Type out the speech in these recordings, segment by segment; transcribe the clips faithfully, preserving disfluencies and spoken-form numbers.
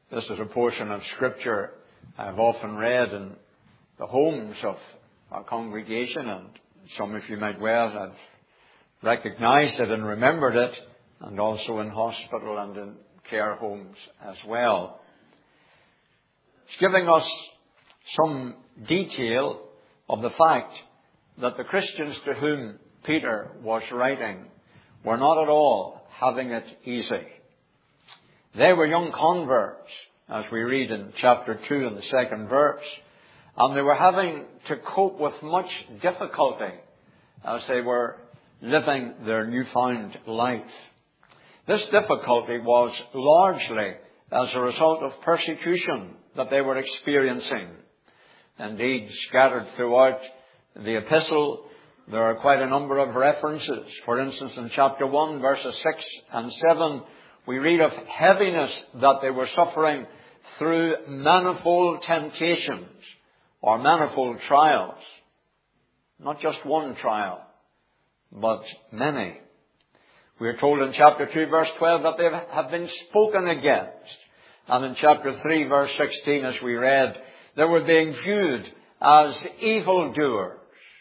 This is a portion of Scripture I've often read in the homes of our congregation, and some of you might well have recognized it and remembered it, and also in hospital and in care homes as well. It's giving us some detail of the fact that the Christians to whom Peter was writing were not at all having it easy. They were young converts, as we read in chapter two in the second verse, and they were having to cope with much difficulty as they were living their newfound life. This difficulty was largely as a result of persecution that they were experiencing. Indeed, scattered throughout the epistle, there are quite a number of references. For instance, in chapter one, verses six and seven, we read of heaviness that they were suffering through manifold temptations or manifold trials. Not just one trial, but many. We are told in chapter two, verse twelve, that they have been spoken against. And in chapter three, verse sixteen, as we read, they were being viewed as evildoers.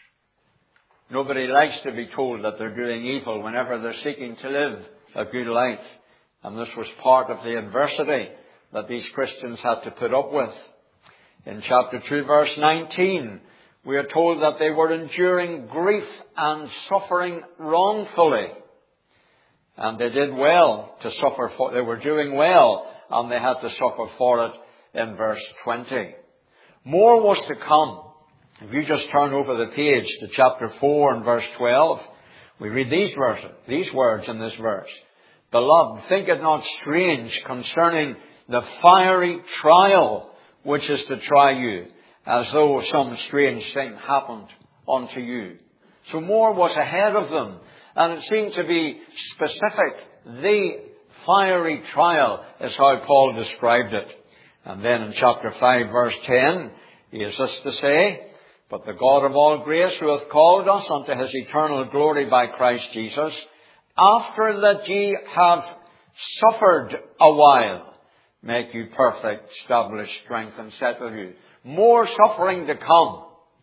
Nobody likes to be told that they're doing evil whenever they're seeking to live a good life. And this was part of the adversity that these Christians had to put up with. In chapter two, verse nineteen, we are told that they were enduring grief and suffering wrongfully. And they did well to suffer for, they were doing well, and they had to suffer for it in verse twenty. More was to come. If you just turn over the page to chapter four and verse twelve, we read these verses, these words in this verse. Beloved, think it not strange concerning the fiery trial which is to try you, as though some strange thing happened unto you. So more was ahead of them, and it seemed to be specific. The fiery trial is how Paul described it. And then in chapter five, verse ten, he has this to say, but the God of all grace, who hath called us unto his eternal glory by Christ Jesus, after that ye have suffered a while, make you perfect, establish, strengthen, settle you. More suffering to come.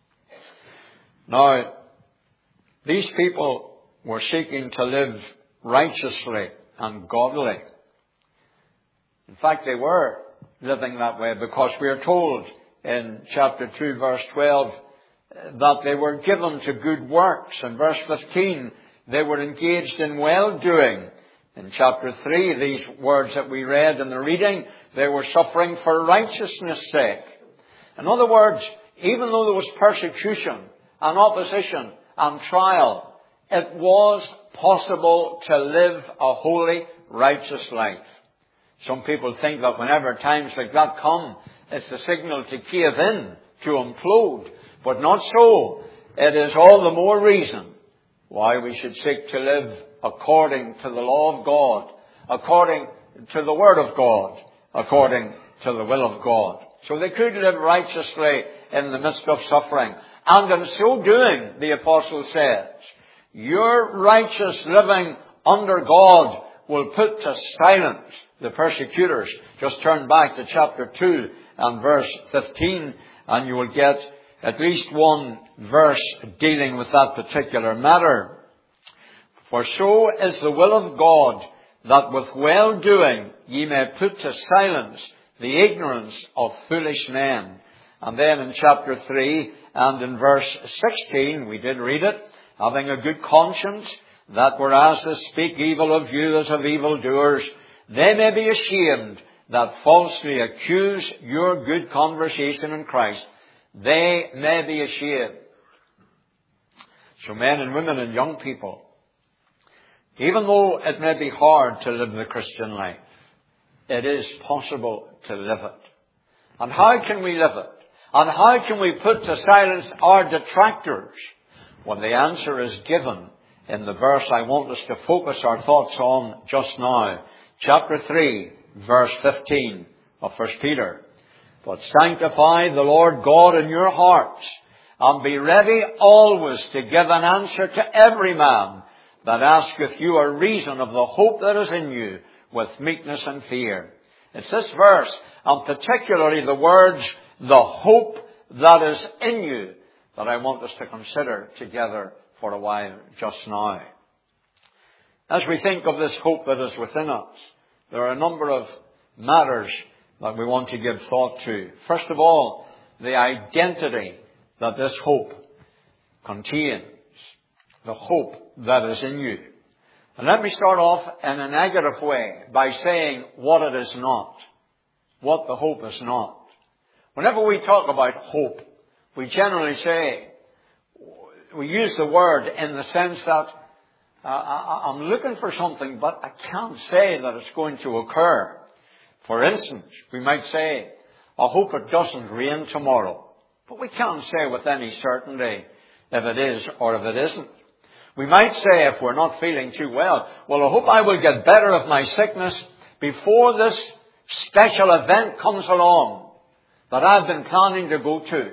Now, these people were seeking to live righteously and godly. In fact, they were living that way, because we are told in chapter two, verse twelve, that they were given to good works. In verse fifteen, they were engaged in well-doing. In chapter three, these words that we read in the reading, they were suffering for righteousness' sake. In other words, even though there was persecution and opposition and trial, it was possible to live a holy, righteous life. Some people think that whenever times like that come, it's the signal to cave in, to implode. But not so. It is all the more reason why we should seek to live according to the law of God, according to the Word of God, according to the will of God. So they could live righteously in the midst of suffering. And in so doing, the apostle says, your righteous living under God will put to silence the persecutors. Just turn back to chapter two and verse fifteen, and you will get at least one verse dealing with that particular matter. For so is the will of God, that with well-doing ye may put to silence the ignorance of foolish men. And then in chapter three and in verse sixteen, we did read it, having a good conscience, that whereas they speak evil of you as of evildoers, they may be ashamed that falsely accuse your good conversation in Christ. They may be ashamed. So men and women and young people, even though it may be hard to live the Christian life, it is possible to live it. And how can we live it? And how can we put to silence our detractors? Well, the answer is given in the verse I want us to focus our thoughts on just now. Chapter three, verse fifteen of First Peter. But sanctify the Lord God in your hearts, and be ready always to give an answer to every man that asketh you a reason of the hope that is in you, with meekness and fear. It's this verse, and particularly the words, the hope that is in you, that I want us to consider together for a while just now. As we think of this hope that is within us, there are a number of matters that we want to give thought to. First of all, the identity that this hope contains. The hope that is in you. And let me start off in a negative way by saying what it is not. What the hope is not. Whenever we talk about hope, we generally say, we use the word in the sense that uh, I, I'm looking for something, but I can't say that it's going to occur. For instance, we might say, I hope it doesn't rain tomorrow. But we can't say with any certainty if it is or if it isn't. We might say, if we're not feeling too well, well, I hope I will get better of my sickness before this special event comes along that I've been planning to go to.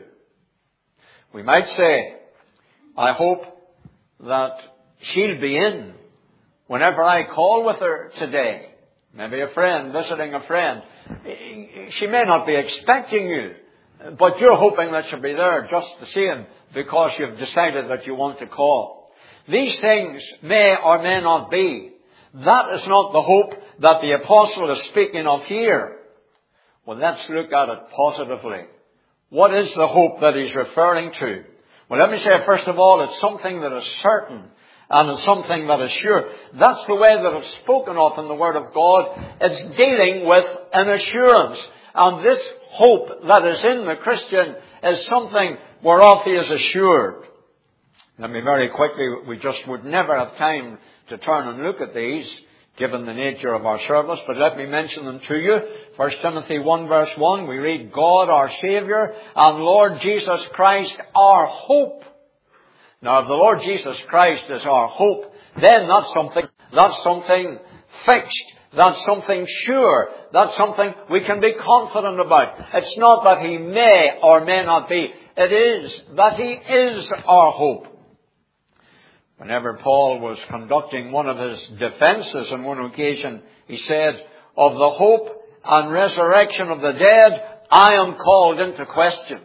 We might say, I hope that she'll be in whenever I call with her today. Maybe a friend, visiting a friend. She may not be expecting you, but you're hoping that she'll be there just the same because you've decided that you want to call. These things may or may not be. That is not the hope that the apostle is speaking of here. Well, let's look at it positively. What is the hope that he's referring to? Well, let me say, first of all, it's something that is certain and it's something that is sure. That's the way that it's spoken of in the Word of God. It's dealing with an assurance. And this hope that is in the Christian is something whereof he is assured. Let me very quickly, we just would never have time to turn and look at these, given the nature of our service, but let me mention them to you. First Timothy one verse one, we read, God our Saviour and Lord Jesus Christ our hope. Now, if the Lord Jesus Christ is our hope, then that's something, that's something fixed. That's something sure. That's something we can be confident about. It's not that he may or may not be. It is that he is our hope. Whenever Paul was conducting one of his defenses on one occasion, he said, of the hope and resurrection of the dead, I am called into question.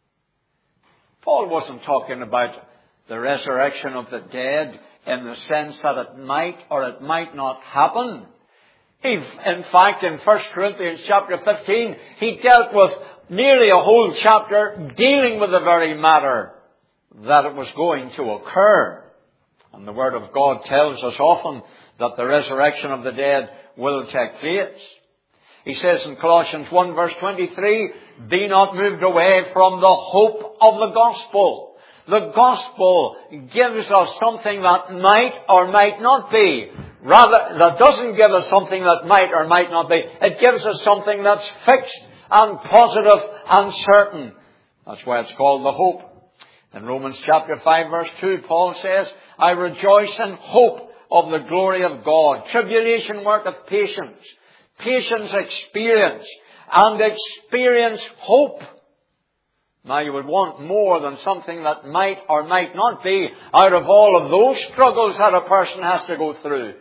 Paul wasn't talking about the resurrection of the dead in the sense that it might or it might not happen. He, in fact, in First Corinthians chapter fifteen, he dealt with nearly a whole chapter dealing with the very matter that it was going to occur. And the Word of God tells us often that the resurrection of the dead will take place. He says in Colossians one verse twenty-three, be not moved away from the hope of the gospel. The gospel gives us something that might or might not be. Rather, that doesn't give us something that might or might not be. It gives us something that's fixed and positive and certain. That's why it's called the hope. In Romans chapter five verse two, Paul says, I rejoice in hope of the glory of God. Tribulation worketh patience. Patience experience. And experience hope. Now you would want more than something that might or might not be out of all of those struggles that a person has to go through.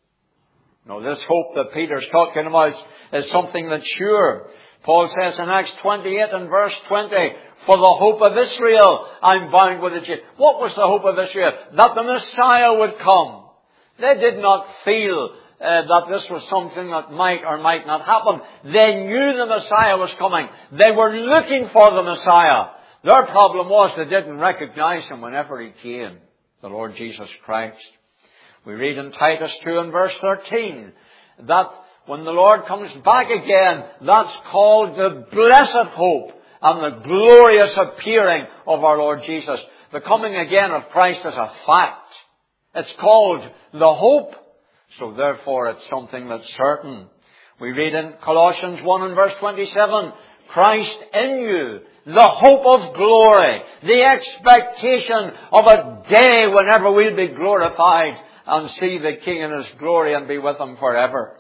No, this hope that Peter's talking about is something that's sure. Paul says in Acts twenty-eight and verse twenty, for the hope of Israel I'm bound with a chain. What was the hope of Israel? That the Messiah would come. They did not feel uh, that this was something that might or might not happen. They knew the Messiah was coming. They were looking for the Messiah. Their problem was they didn't recognize him whenever he came, the Lord Jesus Christ. We read in Titus two and verse thirteen that when the Lord comes back again, that's called the blessed hope and the glorious appearing of our Lord Jesus. The coming again of Christ is a fact. It's called the hope. So therefore it's something that's certain. We read in Colossians one and verse twenty-seven, Christ in you, the hope of glory, the expectation of a day whenever we'll be glorified and see the King in His glory and be with Him forever.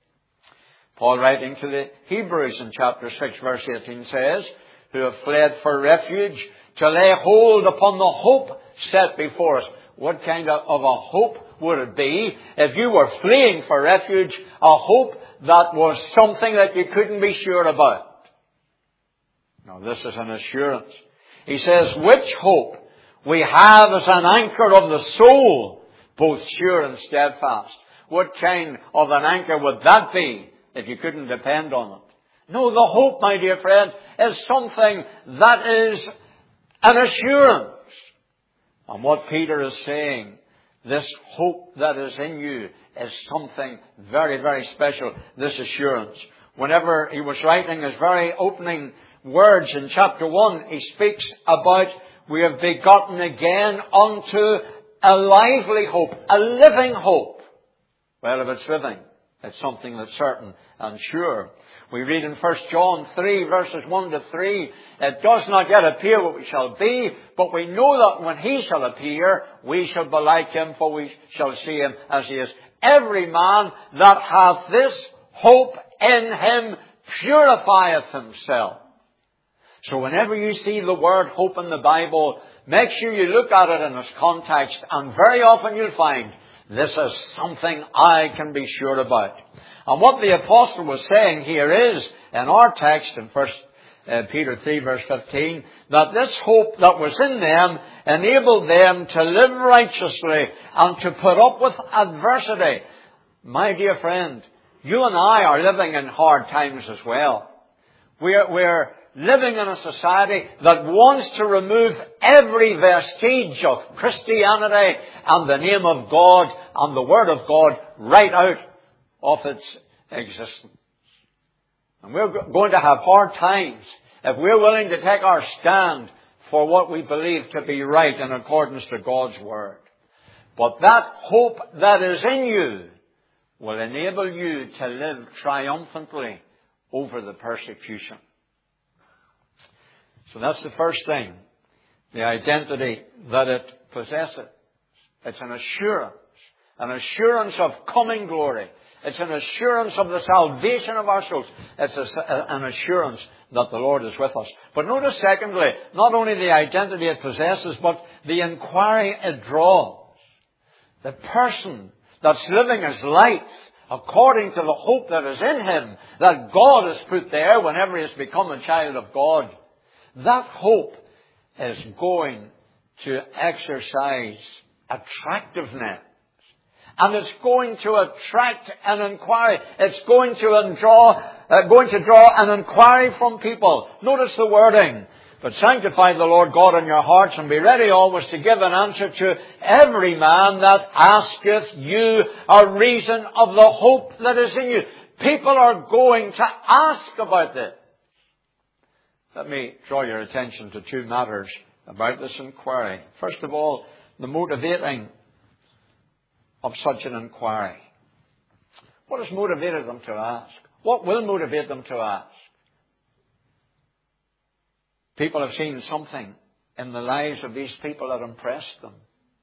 Paul, writing to the Hebrews in chapter six verse eighteen, says, who have fled for refuge to lay hold upon the hope set before us. what kind of, of a hope would it be if you were fleeing for refuge, a hope that was something that you couldn't be sure about? Now, this is an assurance. He says, which hope we have as an anchor of the soul, both sure and steadfast. What kind of an anchor would that be if you couldn't depend on it? No, the hope, my dear friend, is something that is an assurance. And what Peter is saying, this hope that is in you is something very, very special, this assurance. Whenever he was writing his very opening words in chapter one, he speaks about we have begotten again unto a lively hope, a living hope. Well, if it's living, it's something that's certain and sure. We read in First John three, verses one to three, it does not yet appear what we shall be, but we know that when he shall appear, we shall be like him, for we shall see him as he is. Every man that hath this hope in him purifieth himself. So whenever you see the word hope in the Bible, make sure you look at it in its context, and very often you'll find this is something I can be sure about. And what the apostle was saying here is, in our text in First Peter three verse fifteen, that this hope that was in them enabled them to live righteously and to put up with adversity. My dear friend, you and I are living in hard times as well. We're, we're living in a society that wants to remove every vestige of Christianity and the name of God and the Word of God right out of its existence. And we're going to have hard times if we're willing to take our stand for what we believe to be right in accordance to God's Word. But that hope that is in you will enable you to live triumphantly over the persecution. So that's the first thing, the identity that it possesses. It's an assurance, an assurance of coming glory. It's an assurance of the salvation of our souls. It's a, an assurance that the Lord is with us. But notice, secondly, not only the identity it possesses, but the inquiry it draws. The person that's living his life according to the hope that is in him, that God has put there whenever he has become a child of God, that hope is going to exercise attractiveness. And it's going to attract an inquiry. It's going to draw, uh, going to draw an inquiry from people. Notice the wording. But sanctify the Lord God in your hearts, and be ready always to give an answer to every man that asketh you a reason of the hope that is in you. People are going to ask about this. Let me draw your attention to two matters about this inquiry. First of all, the motivating of such an inquiry. What has motivated them to ask? What will motivate them to ask? People have seen something in the lives of these people that impressed them.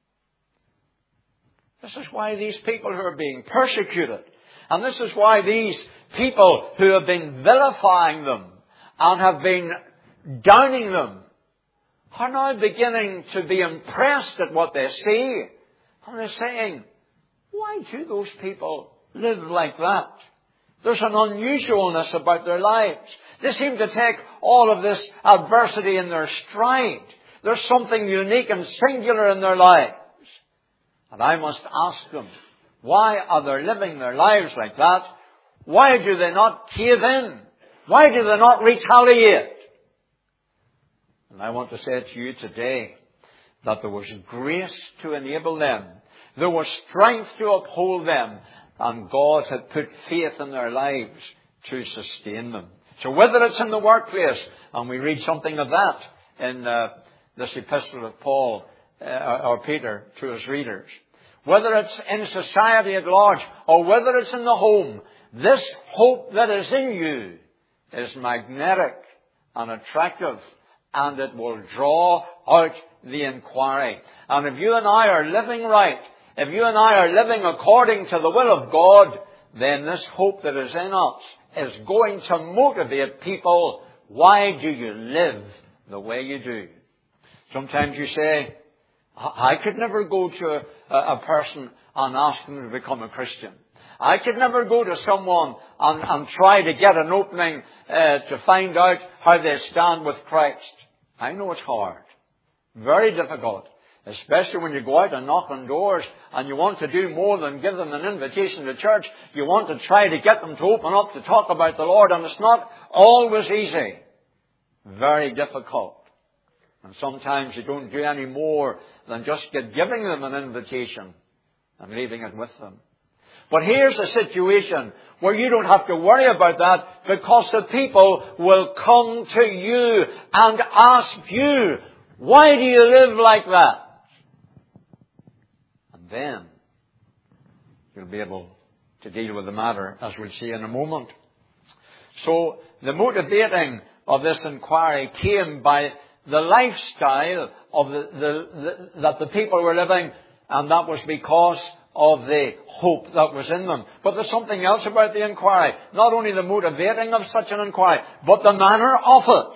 This is why these people who are being persecuted, and this is why these people who have been vilifying them and have been downing them are now beginning to be impressed at what they see. And they're saying, why do those people live like that? There's an unusualness about their lives. They seem to take all of this adversity in their stride. There's something unique and singular in their lives. And I must ask them, why are they living their lives like that? Why do they not cave in? Why do they not retaliate? And I want to say to you today that there was grace to enable them. There was strength to uphold them. And God had put faith in their lives to sustain them. So whether it's in the workplace, and we read something of that in uh, this epistle of Paul uh, or Peter to his readers. Whether it's in society at large, or whether it's in the home, this hope that is in you is magnetic and attractive, and it will draw out the inquiry. And if you and I are living right, if you and I are living according to the will of God, then this hope that is in us is going to motivate people. Why do you live the way you do? Sometimes you say, I could never go to a, a person and ask them to become a Christian. I could never go to someone and, and try to get an opening uh, to find out how they stand with Christ. I know it's hard. Very difficult. Especially when you go out and knock on doors and you want to do more than give them an invitation to church. You want to try to get them to open up to talk about the Lord. And it's not always easy. Very difficult. And sometimes you don't do any more than just get giving them an invitation and leaving it with them. But here's a situation where you don't have to worry about that, because the people will come to you and ask you, why do you live like that? And then you'll be able to deal with the matter, as we'll see in a moment. So the motivating of this inquiry came by the lifestyle of the, the, the, that the people were living, and that was because of the hope that was in them. But there's something else about the inquiry. Not only the motivating of such an inquiry, but the manner of it.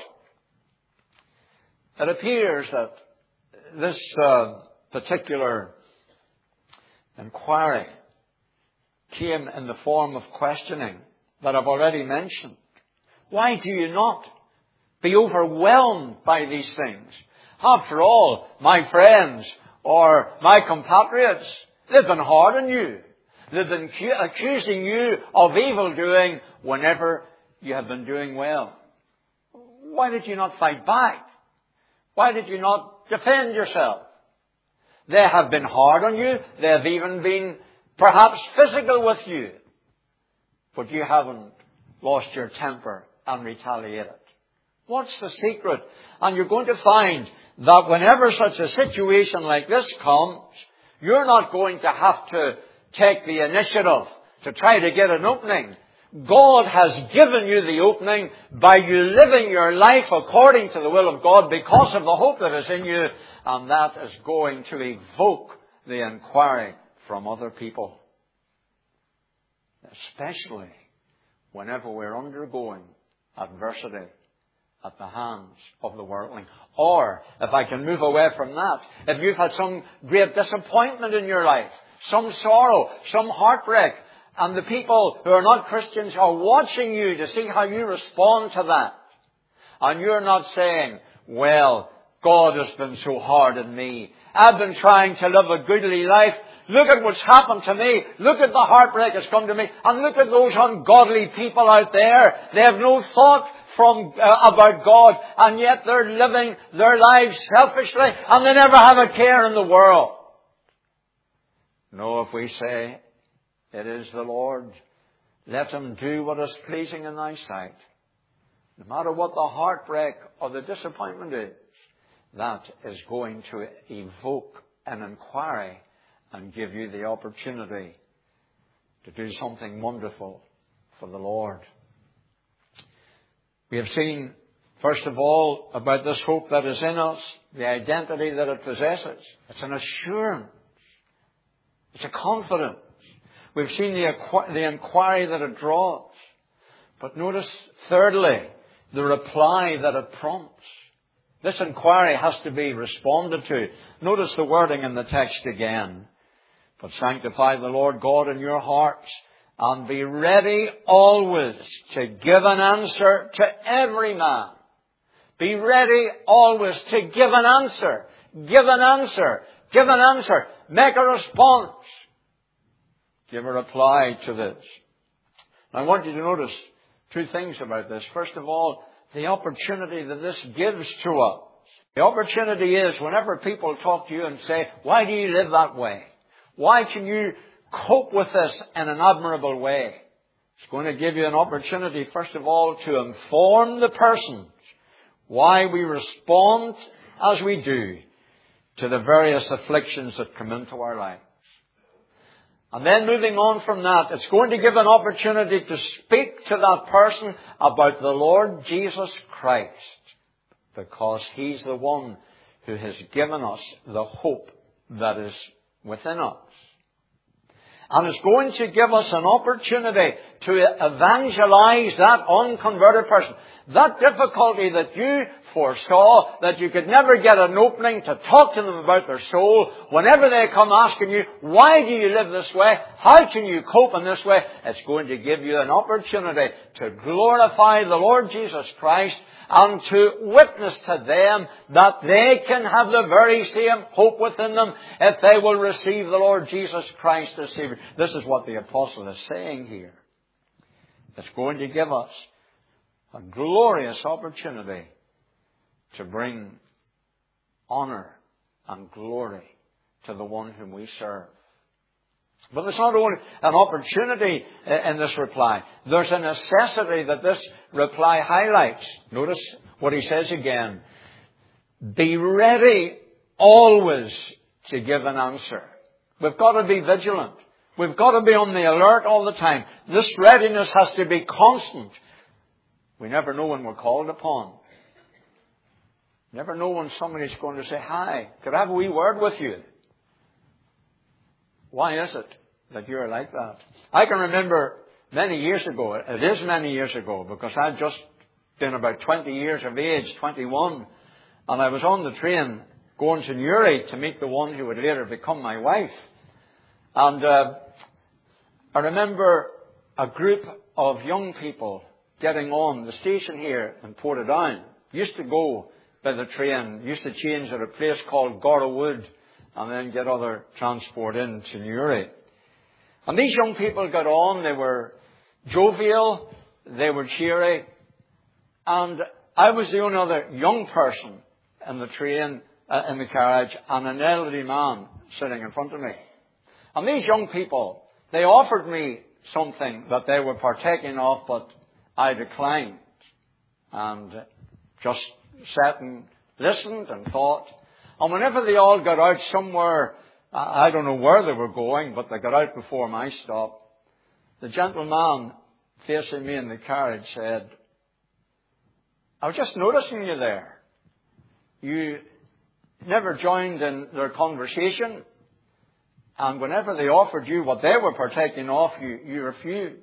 It appears that this uh, particular inquiry came in the form of questioning that I've already mentioned. Why do you not be overwhelmed by these things? After all, my friends or my compatriots, they've been hard on you. They've been accusing you of evildoing whenever you have been doing well. Why did you not fight back? Why did you not defend yourself? They have been hard on you. They have even been perhaps physical with you. But you haven't lost your temper and retaliated. What's the secret? And you're going to find that whenever such a situation like this comes, you're not going to have to take the initiative to try to get an opening. God has given you the opening by you living your life according to the will of God because of the hope that is in you, and that is going to evoke the inquiry from other people. Especially whenever we're undergoing adversity at the hands of the worldling. Or, if I can move away from that, if you've had some great disappointment in your life, some sorrow, some heartbreak, and the people who are not Christians are watching you to see how you respond to that. And you're not saying, well, God has been so hard on me. I've been trying to live a goodly life. Look at what's happened to me. Look at the heartbreak that's come to me. And look at those ungodly people out there. They have no thought from uh, about God. And yet they're living their lives selfishly. And they never have a care in the world. No, if we say, it is the Lord, let Him do what is pleasing in Thy sight. No matter what the heartbreak or the disappointment is, that is going to evoke an inquiry and give you the opportunity to do something wonderful for the Lord. We have seen, first of all, about this hope that is in us, the identity that it possesses. It's an assurance. It's a confidence. We've seen the, the inquiry that it draws. But notice, thirdly, the reply that it prompts. This inquiry has to be responded to. Notice the wording in the text again. But sanctify the Lord God in your hearts, and be ready always to give an answer to every man. Be ready always to give an answer. Give an answer. Give an answer. Make a response. Give a reply to this. I want you to notice two things about this. First of all, the opportunity that this gives to us. The opportunity is whenever people talk to you and say, why do you live that way? Why can you cope with this in an admirable way? It's going to give you an opportunity, first of all, to inform the persons why we respond as we do to the various afflictions that come into our lives. And then moving on from that, it's going to give an opportunity to speak to that person about the Lord Jesus Christ, because He's the one who has given us the hope that is within us. And it's going to give us an opportunity to evangelize that unconverted person. That difficulty that you foresaw, that you could never get an opening to talk to them about their soul, whenever they come asking you, why do you live this way? How can you cope in this way? It's going to give you an opportunity to glorify the Lord Jesus Christ and to witness to them that they can have the very same hope within them if they will receive the Lord Jesus Christ as Savior. This is what the apostle is saying here. It's going to give us a glorious opportunity to bring honor and glory to the one whom we serve. But there's not only an opportunity in this reply. There's a necessity that this reply highlights. Notice what he says again. Be ready always to give an answer. We've got to be vigilant. We've got to be on the alert all the time. This readiness has to be constant. We never know when we're called upon. Never know when somebody's going to say, hi, could I have a wee word with you? Why is it that you're like that? I can remember many years ago, it is many years ago, because I'd just been about twenty years of age, twenty-one, and I was on the train going to Newry to meet the one who would later become my wife. And uh, I remember a group of young people getting on the station here in Portadown. Used to go by the train, used to change at a place called Gorrawood and then get other transport into Newry. And these young people got on, they were jovial, they were cheery, and I was the only other young person in the train, uh, in the carriage, and an elderly man sitting in front of me. And these young people, they offered me something that they were partaking of, but I declined. And just sat and listened and thought. And whenever they all got out somewhere, I don't know where they were going, but they got out before my stop, the gentleman facing me in the carriage said, I was just noticing you there. You never joined in their conversation, and whenever they offered you what they were partaking of, you, you refused.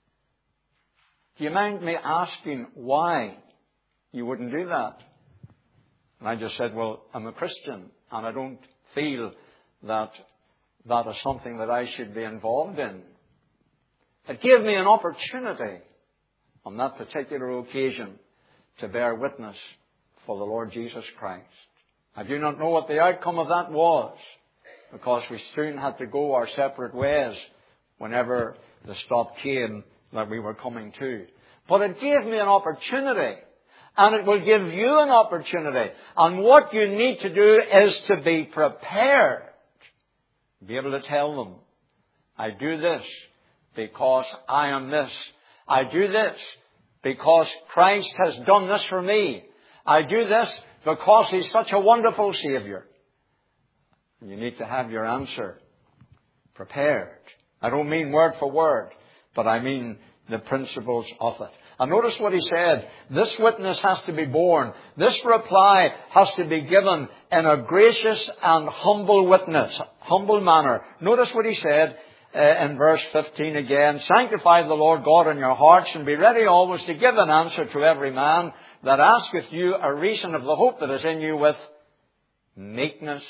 Do you mind me asking why you wouldn't do that? And I just said, well, I'm a Christian, and I don't feel that that is something that I should be involved in. It gave me an opportunity on that particular occasion to bear witness for the Lord Jesus Christ. I do not know what the outcome of that was, because we soon had to go our separate ways whenever the stop came that we were coming to. But it gave me an opportunity, and it will give you an opportunity. And what you need to do is to be prepared. Be able to tell them, I do this because I am this. I do this because Christ has done this for me. I do this because He's such a wonderful Savior. You need to have your answer prepared. I don't mean word for word, but I mean the principles of it. And notice what he said. This witness has to be borne. This reply has to be given in a gracious and humble witness, humble manner. Notice what he said uh, in verse fifteen again. Sanctify the Lord God in your hearts, and be ready always to give an answer to every man that asketh you a reason of the hope that is in you with meekness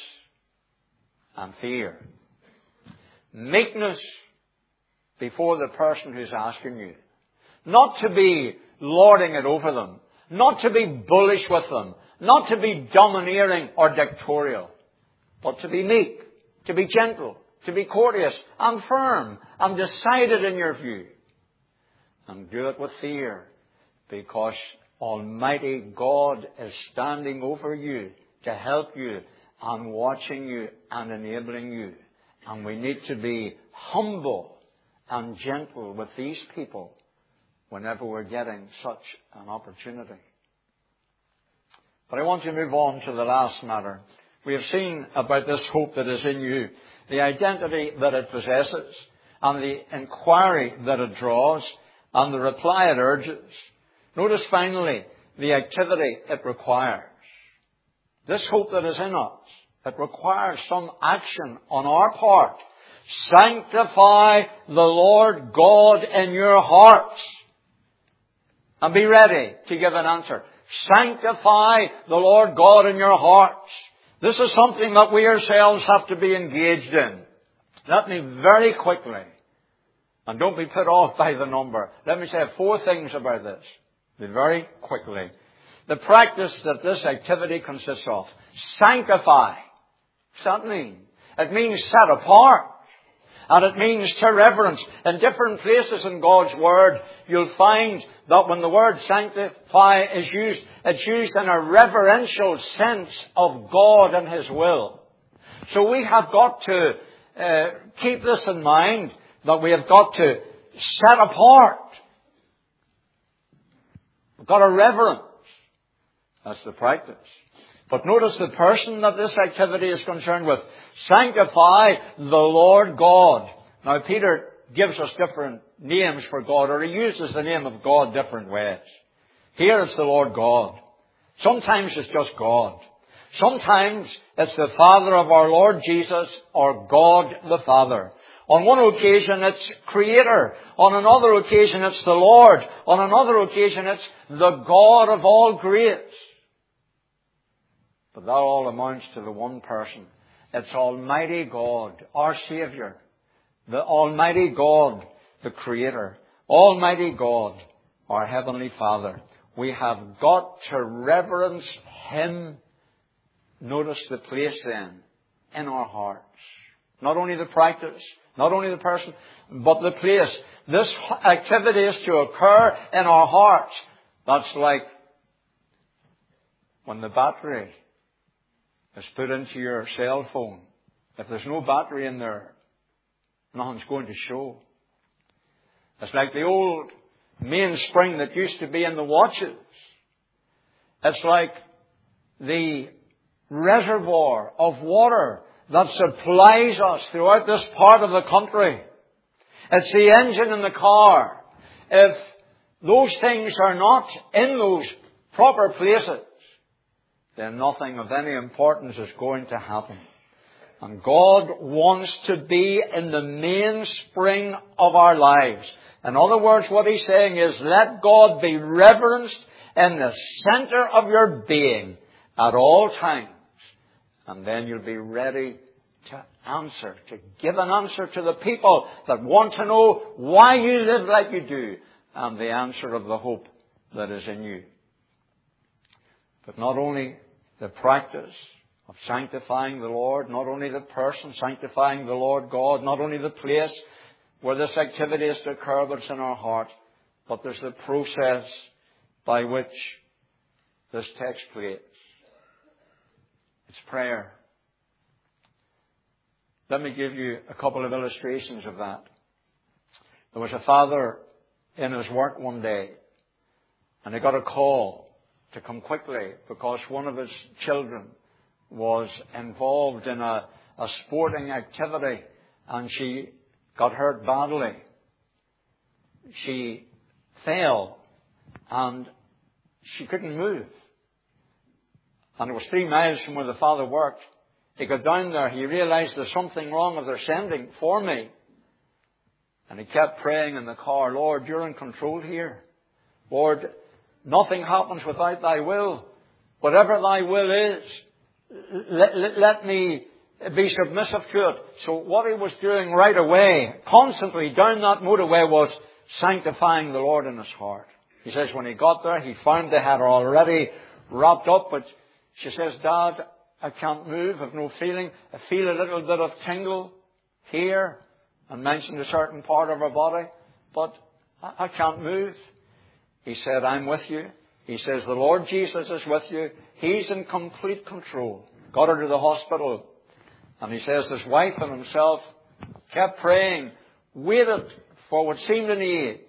and fear. Meekness before the person who's asking you. Not to be lording it over them. Not to be bullish with them. Not to be domineering or dictatorial. But to be meek. To be gentle. To be courteous and firm and decided in your view. And do it with fear. Because Almighty God is standing over you to help you and watching you and enabling you. And we need to be humble and gentle with these people whenever we're getting such an opportunity. But I want to move on to the last matter. We have seen about this hope that is in you, the identity that it possesses, and the inquiry that it draws, and the reply it urges. Notice finally the activity it requires. This hope that is in us, it requires some action on our part Sanctify the Lord God in your hearts. And be ready to give an answer. Sanctify the Lord God in your hearts. This is something that we ourselves have to be engaged in. Let me very quickly, and don't be put off by the number, let me say four things about this. Very quickly. The practice that this activity consists of. Sanctify. What's that mean? It means set apart. And it means to reverence. In different places in God's Word, you'll find that when the word sanctify is used, it's used in a reverential sense of God and His will. So we have got to uh, keep this in mind, that we have got to set apart. We've got to reverence. That's the practice. But notice the person that this activity is concerned with. Sanctify the Lord God. Now Peter gives us different names for God, or he uses the name of God different ways. Here it's the Lord God. Sometimes it's just God. Sometimes it's the Father of our Lord Jesus, or God the Father. On one occasion it's Creator. On another occasion it's the Lord. On another occasion it's the God of all grace. But that all amounts to the one person. It's Almighty God, our Saviour. The Almighty God, the Creator. Almighty God, our Heavenly Father. We have got to reverence Him. Notice the place then in our hearts. Not only the practice, not only the person, but the place. This activity is to occur in our hearts. That's like when the battery is put into your cell phone. If there's no battery in there, nothing's going to show. It's like the old mainspring that used to be in the watches. It's like the reservoir of water that supplies us throughout this part of the country. It's the engine in the car. If those things are not in those proper places, then nothing of any importance is going to happen. And God wants to be in the mainspring of our lives. In other words, what He's saying is, let God be reverenced in the center of your being at all times. And then you'll be ready to answer, to give an answer to the people that want to know why you live like you do, and the answer of the hope that is in you. But not only the practice of sanctifying the Lord, not only the person sanctifying the Lord God, not only the place where this activity is to occur, but it's in our heart, but there's the process by which this takes place. It's prayer. Let me give you a couple of illustrations of that. There was a father in his work one day, and he got a call to come quickly because one of his children was involved in a, a sporting activity, and she got hurt badly. She fell and she couldn't move. And it was three miles from where the father worked. He got down there. He realized there's something wrong if they're sending for me. And he kept praying in the car, Lord, you're in control here. Lord, nothing happens without Thy will. Whatever Thy will is, let, let, let me be submissive to it. So what he was doing right away, constantly down that motorway, was sanctifying the Lord in his heart. He says when he got there, he found they had her already wrapped up, but she says, Dad, I can't move, I've no feeling. I feel a little bit of tingle here, and mentioned a certain part of her body, but I can't move. He said, I'm with you. He says, the Lord Jesus is with you. He's in complete control. Got her to the hospital. And he says his wife and himself kept praying, waited for what seemed an age,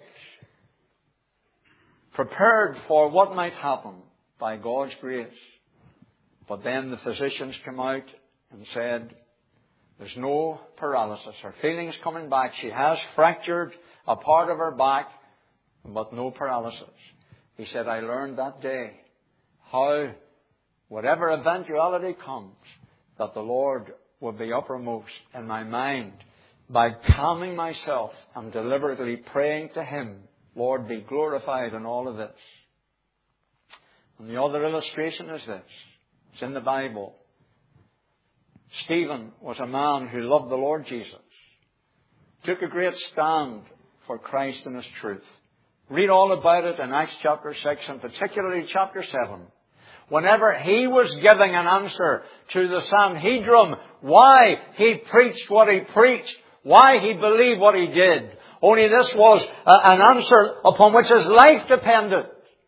prepared for what might happen by God's grace. But then the physicians came out and said, there's no paralysis. Her feeling's coming back. She has fractured a part of her back, but no paralysis. He said, I learned that day how, whatever eventuality comes, that the Lord will be uppermost in my mind. by calming myself and deliberately praying to Him, Lord, be glorified in all of this. And the other illustration is this. It's in the Bible. Stephen was a man who loved the Lord Jesus. Took a great stand for Christ and His truth. Read all about it in Acts chapter six and particularly chapter seven. Whenever he was giving an answer to the Sanhedrin, why he preached what he preached, why he believed what he did, only this was a, an answer upon which his life depended.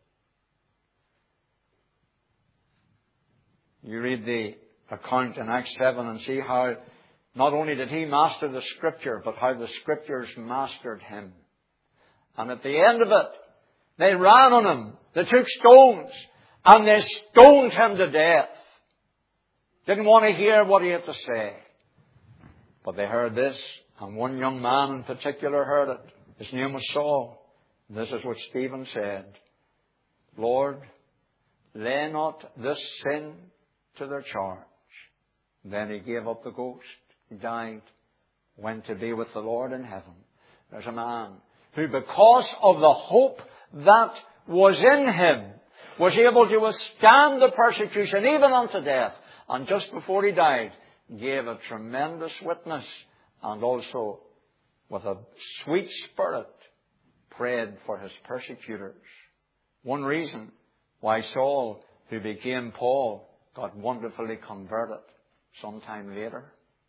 You read the account in Acts seven and see how not only did he master the Scripture, but how the Scriptures mastered him. And at the end of it, they ran on him. They took stones and they stoned him to death. Didn't want to hear what he had to say. But they heard this, and one young man in particular heard it. His name was Saul. And this is what Stephen said. Lord, lay not this sin to their charge. Then he gave up the ghost. He died. Went to be with the Lord in heaven. There's a man who, because of the hope that was in him, was able to withstand the persecution even unto death. And just before he died, gave a tremendous witness, and also with a sweet spirit prayed for his persecutors. One reason why Saul, who became Paul, got wonderfully converted sometime later.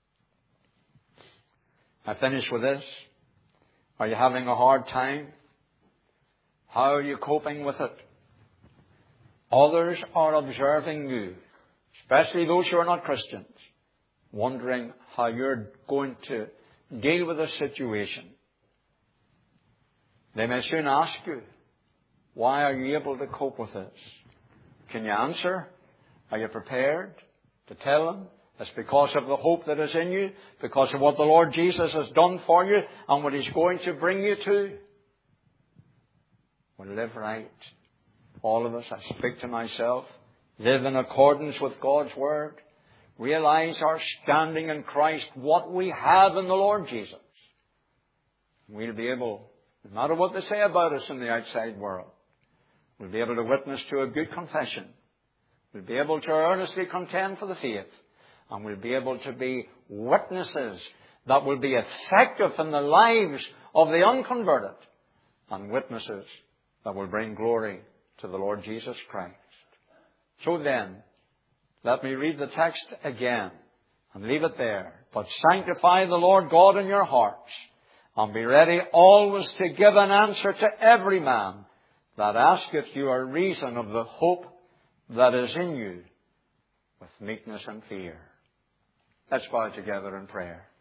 I finish with this. Are you having a hard time? How are you coping with it? Others are observing you, especially those who are not Christians, wondering how you're going to deal with the situation. They may soon ask you, why are you able to cope with this? Can you answer? Are you prepared to tell them? It's because of the hope that is in you, because of what the Lord Jesus has done for you and what He's going to bring you to. We'll live right. All of us, I speak to myself, live in accordance with God's Word. Realize our standing in Christ, what we have in the Lord Jesus. We'll be able, no matter what they say about us in the outside world, we'll be able to witness to a good confession. We'll be able to earnestly contend for the faith. And we'll be able to be witnesses that will be effective in the lives of the unconverted. And witnesses that will bring glory to the Lord Jesus Christ. So then, let me read the text again and leave it there. But sanctify the Lord God in your hearts, and be ready always to give an answer to every man that asketh you a reason of the hope that is in you, with meekness and fear. Let's bow together in prayer.